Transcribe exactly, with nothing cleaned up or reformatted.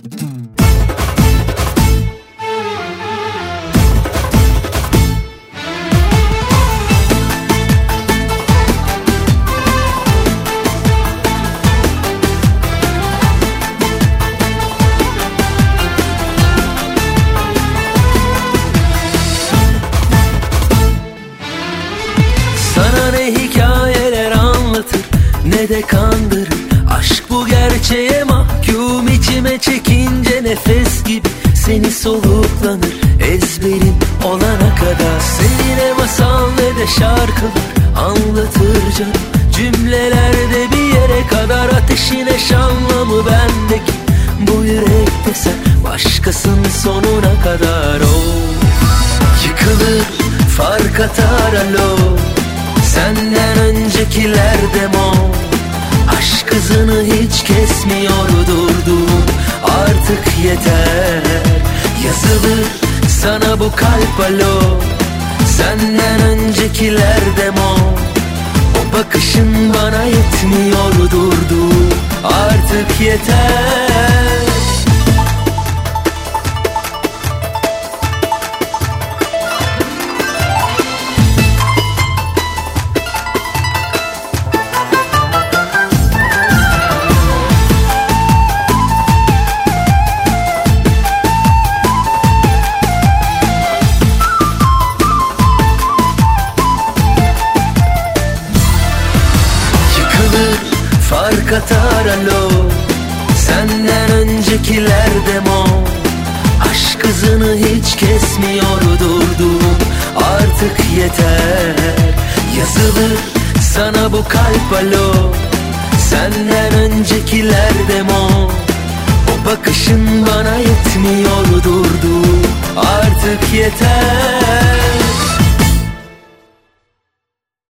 Sana ne hikayeler anlatır, ne de kandırır. Aşk bu gerçeğe mahkum, içime çekince nefes gibi seni soluklanır. Ezberin olana kadar seni ne masal ne de şarkılar anlatır canım. Cümlelerde bir yere kadar ateşin eş anlamı bendeki. Bu yürekte sen başkasın sonuna kadar. Oh, yıkılır fark atar alo, senden öncekiler demo. Aşk hızını hiç kesmiyor durdum, artık yeter. Yazılır sana bu kalp alo, senden öncekiler demo. O bakışın bana yetmiyor durdum, artık yeter. Fark atar alo, senden öncekiler demo. Aşk hızını hiç kesmiyor durdum, artık yeter. Yazılır sana bu kalp alo, senden öncekiler demo. O bakışın bana yetmiyor durdum, artık yeter.